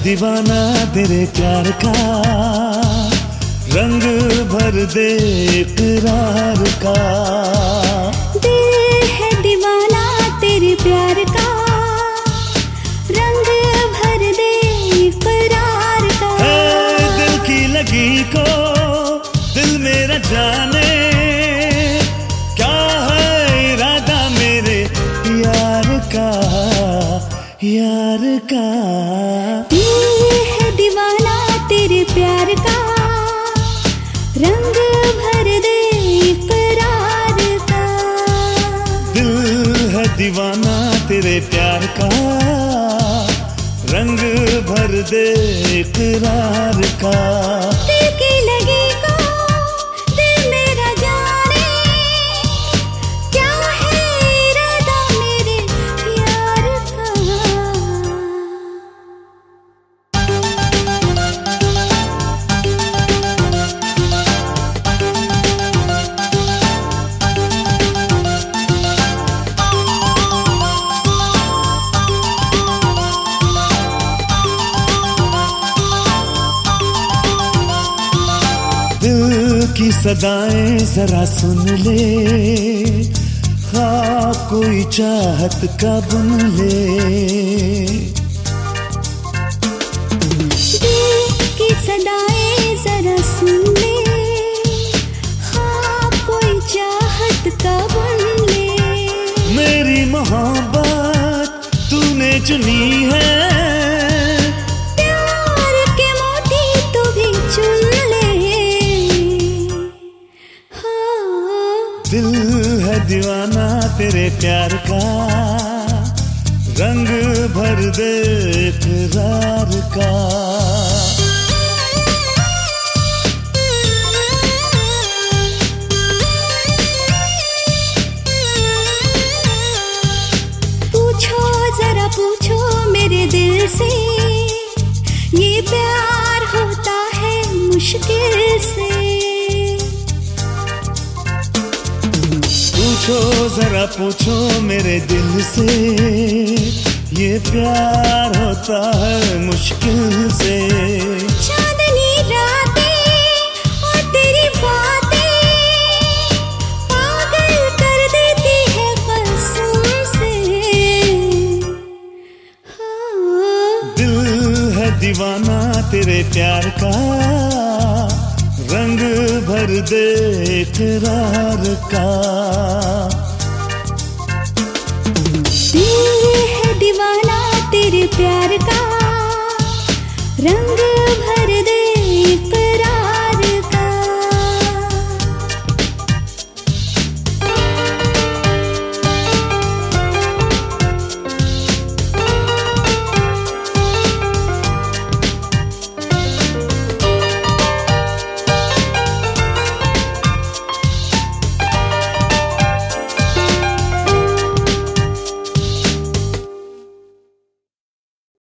दीवाना तेरे प्यार का, रंग भर दे इकरार का। दिल है दीवाना तेरे प्यार का, रंग भर दे इकरार का। दिल की लगी को दिल मेरा जाने, क्या है इरादा मेरे यार का, यार का। दिल है दीवाना तेरे प्यार का, रंग भर दे इकरार का। दिल है दीवाना तेरे प्यार का, रंग भर दे इकरार का। दिल की लगी को दिल मेरा जाने, क्या है इरादा मेरे यार का। दिल की सदाएं जरा सुन ले, ख्वाब कोई चाहत का बुन ले। दिल की सदाएं जरा सुन ले, ख्वाब कोई चाहत का बुन ले। मेरी मोहब्बत तूने चुनी है, दिल है दीवाना तेरे प्यार का, रंग भर दे इकरार का। पूछो जरा पूछो मेरे दिल से, ये प्यार होता है मुश्किल से। पूछो जरा पूछो मेरे दिल से, ये प्यार होता है मुश्किल से। चांदनी रातें और तेरी बातें पागल कर देती है कसम से। हाँ। दिल है दीवाना तेरे प्यार का, रंग भर दे इकरार का। दिल है दीवाना तेरे प्यार का, रंग